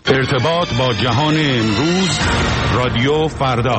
ارتباط با جهان امروز، رادیو فردا.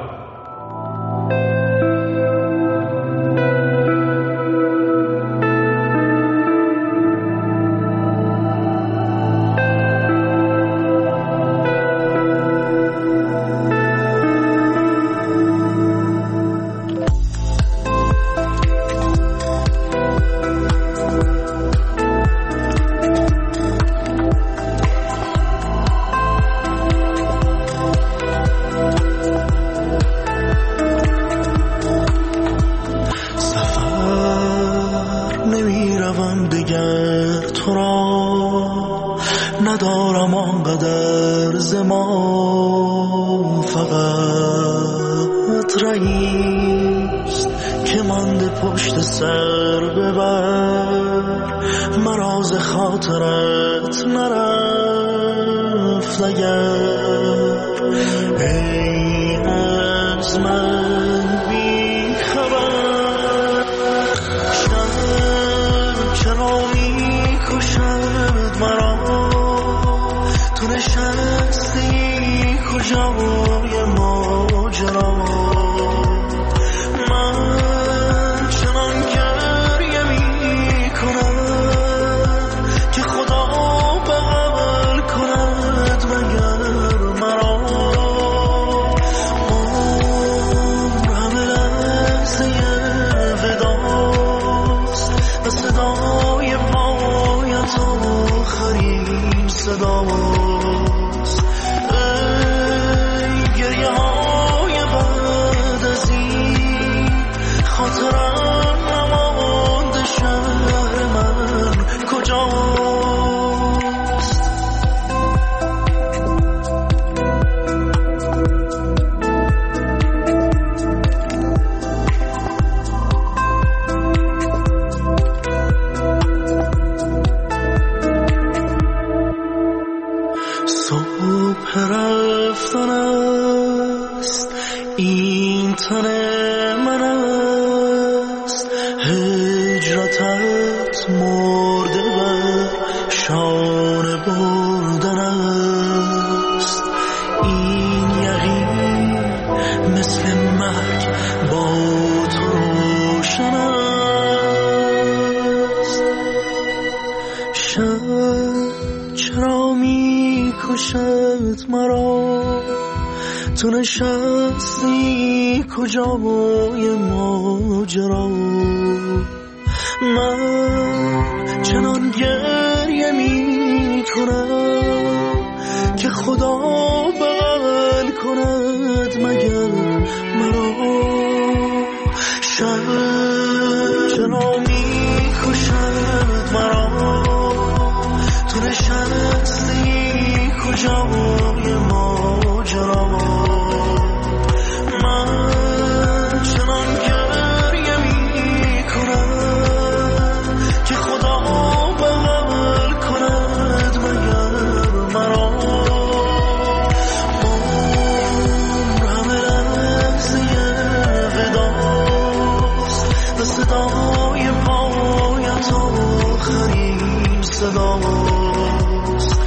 تو نشستی کجای ماجرا، من چنان گریه می کنم که خدا بغل کند مگر مرا. شب چرا می کشد مرا، تو نشستی کجای ماجرا، من چنان گریه می کنم که خدا بغل کند مگر مرا. عمرم لحظه وداست و صدای پایت آخرین صداست.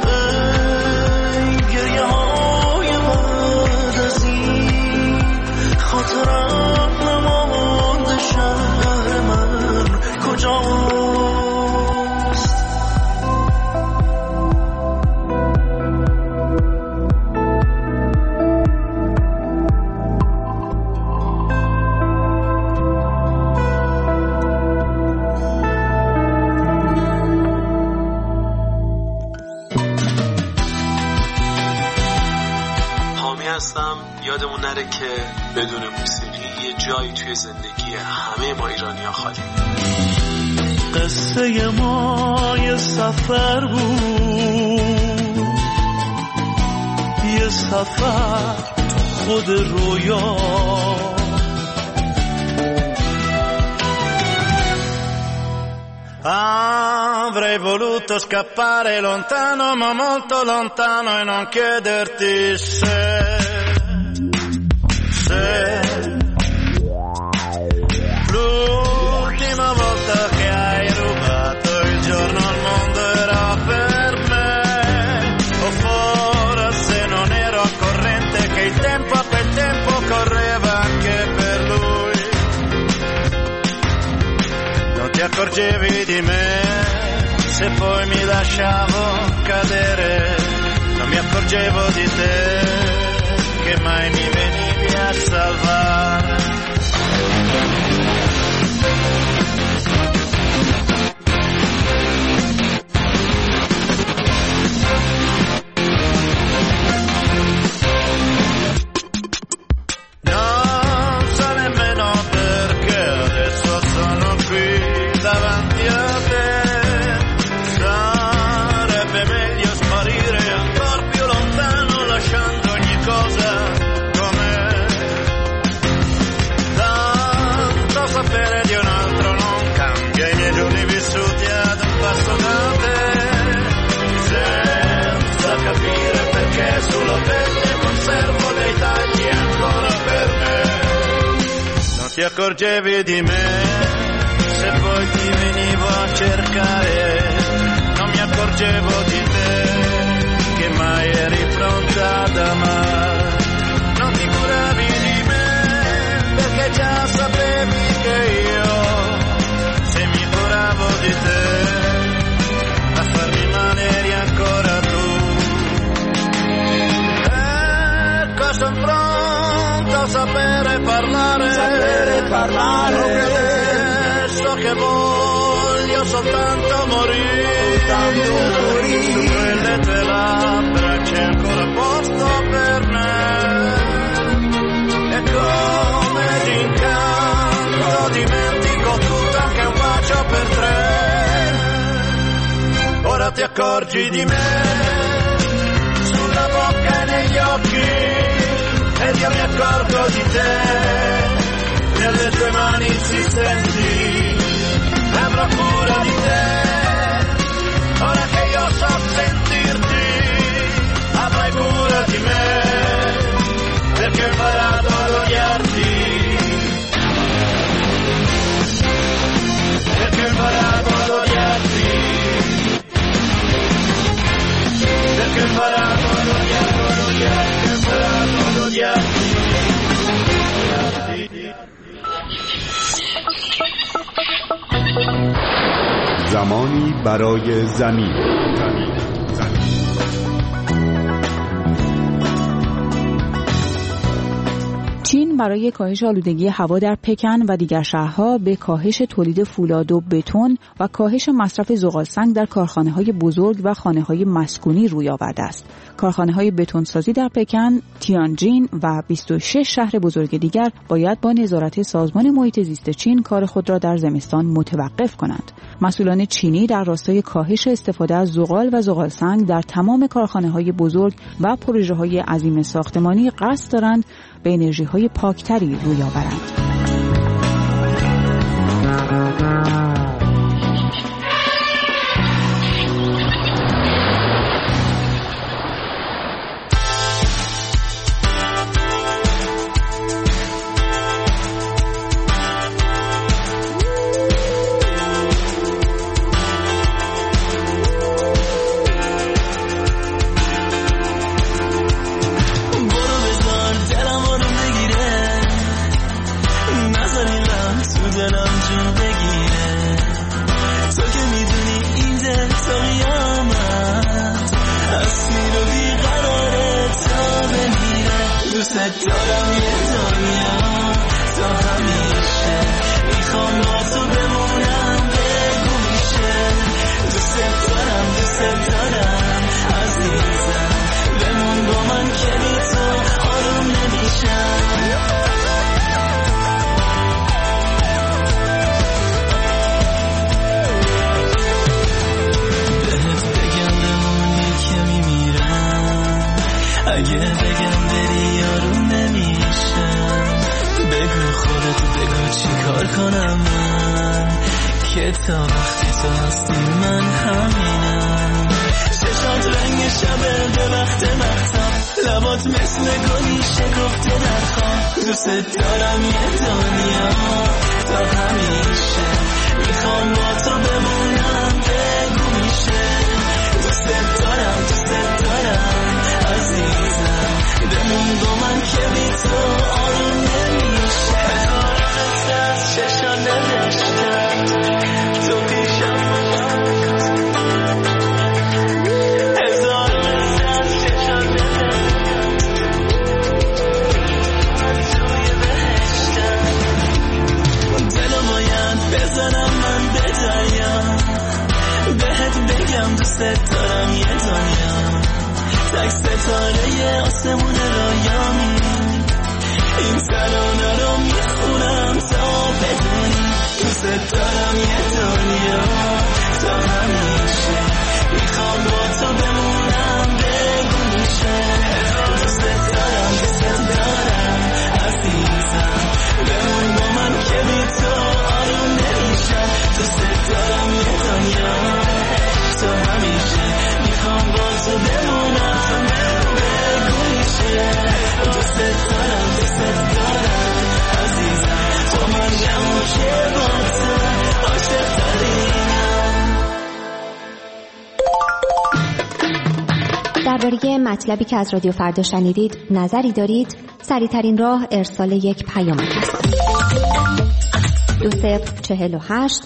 ای گریه های بعد از این خاطرم نمانده، شهر من کجاست؟ یادمون نره که بدون موسیقی یه جایی توی زندگی همه ما ایرانی‌ها خالی. قصه ما یه سفر بود، یه سفر تو خود رویا، avrei voluto scappare lontano ma molto lontano e non chiederti se l'ultima volta che hai rubato il giorno al mondo era per me, o forse accorgevi di me se poi mi lasciavo cadere, non mi accorgevo di te che mai mi venivi a salvare. Non so nemmeno perché adesso sono qui davanti a te. Sarebbe meglio sparire ancora più lontano, lasciando ogni cosa com'è. Tanto sapere di un altro non cambia i miei giorni vissuti ad un passo da te, senza capire perché sulla pelle conservo dei tagli ancora per me. Non ti accorgevi di me se poi ti venivo a cercare, non mi accorgevo di te che mai eri pronta ad amare. Non ti curavi di me perché già sapevi che io, se mi curavo di te, a farmi male eri ancora tu. Ecco, son pronto a sapere parlare, adesso che voglio soltanto morire, su quelle tue labbra c'è ancora posto per me, e come d'incanto dimentico tutto, anche un bacio per tre. Ora ti accorgi di me sulla bocca e negli occhi, ed io mi accorgo di te nelle tue mani insistenti. Avrò cura di te ora che io so sentirti, avrai cura di me perché ho imparato ad odiarti, perché ho imparato ad odiarti, perché ho imparato ad odiarti, ho imparato ad odiarti. زمانی برای زمین. چین برای کاهش آلودگی هوا در پکن و دیگر شهرها به کاهش تولید فولاد و بتون و کاهش مصرف زغالسنگ در کارخانه‌های بزرگ و خانه‌های مسکونی روی آورده است. کارخانه‌های بتونسازی در پکن، تیانجین و 26 شهر بزرگ دیگر باید با نظارت سازمان محیط زیست چین کار خود را در زمستان متوقف کنند. مسئولان چینی در راستای کاهش استفاده از زغال و زغالسنگ در تمام کارخانه‌های بزرگ و پروژه‌های عظیم ساختمانی قصد دارند به انرژی‌های پاکتری روی آورند. تو دنیا، تک ستاره آسمون رایامی، این ترانه رو میخونم تا بدونی دوست دارم یه دنیا تا همیشه، میخوام با تو بمونم بگو میشه، دوست دارم عزیزم، بمون با من که بی تو آروم نمیشم، دوست دارم یه دنیا تا همیشه، میخوام با تو بمونم بگو میشه، دوست دارم عزیزم، تو من گم که با تو عاشق ترینم. درباره مطلبی که از رادیو فردا شنیدید نظری دارید؟ سریع‌ترین راه ارسال یک پیام است. 2048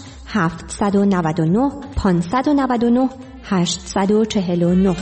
799 599 849.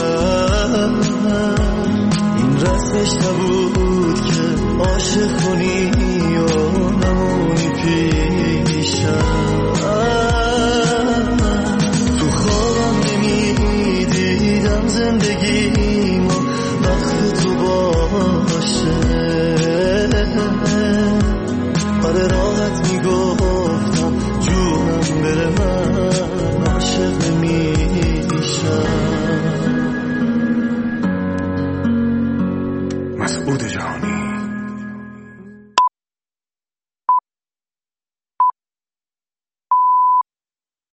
این رسمش نبود که عاشق کنی